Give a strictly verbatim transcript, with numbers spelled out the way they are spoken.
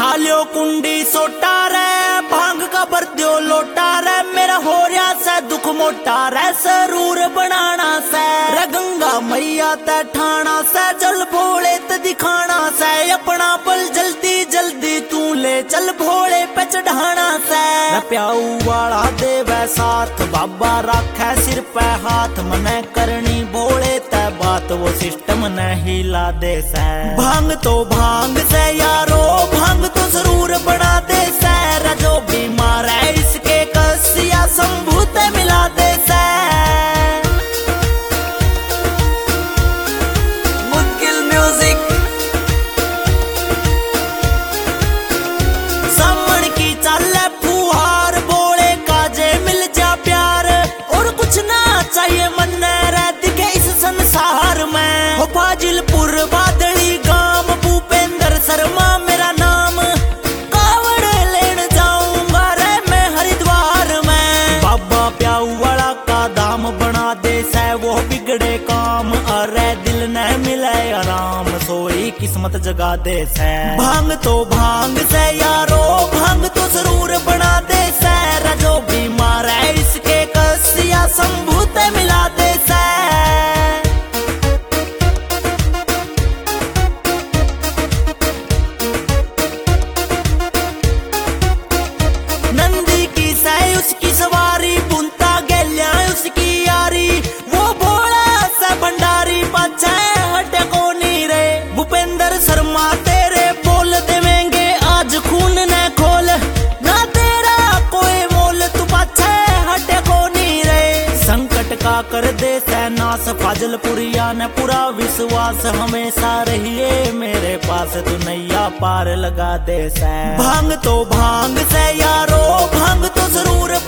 उठा लियो कुंडी सोटा रे, भांग का भर दियो लोटा रे, मेरा हो रहा से दुख मोटा रे, सरूर बनाना से रे, गंगा मैया ते ठाना से, जल भोले ते दिखाना से, अपना पल जल्दी जल्दी तू ले चल भोले पे चढ़ाना से, प्याऊ वाला देवे साथ, बाबा राखे सिर पे हाथ, मने करनी भोले ते बात, वो सिस्टम ने हिला दे से, भांग तो भांग से यारो, भांग तो जरूर बना दे से, जो बीमार है इसके कसिया संभूत मिला दे से। मुश्किल म्यूजिक सामन की चाल फुहार, बोले काजे मिल जा प्यार, और कुछ ना चाहिए मन रह दिखे इस संसार में, हो फाजिलपुर बादली गांव, भूपेंद्र शर्मा मेरा नाम, कावड़ लेन जाऊंगा रे मैं हरिद्वार में, बाबा प्याऊ वाला का दाम बना दे से, वो बिगड़े काम अरे दिल न मिले आराम, सोई किस्मत जगा दे से, भांग तो भांग से यारो, भांग तो जरूर बना दे से, जो बीमार है इसके कसिया संभूत मिला दे से। नंदी की सै उसकी सवारी, बुनता गैल्या उसकी यारी, वो भोला सा भंडारी पाछे हटे को नी रे, भूपेंद्र शर्मा तेरे बोल देवेंगे आज खून न खोल, ना तेरा कोई मोल तू पाछे हटे को नी रे, संकट का कर दे से नाश, फाजिलपुरिया ने पूरा विश्वास, हमेशा रहिए मेरे पास, तू नैया पार लगा दे से, भांग तो भांग से यारो, भांग तो जरूर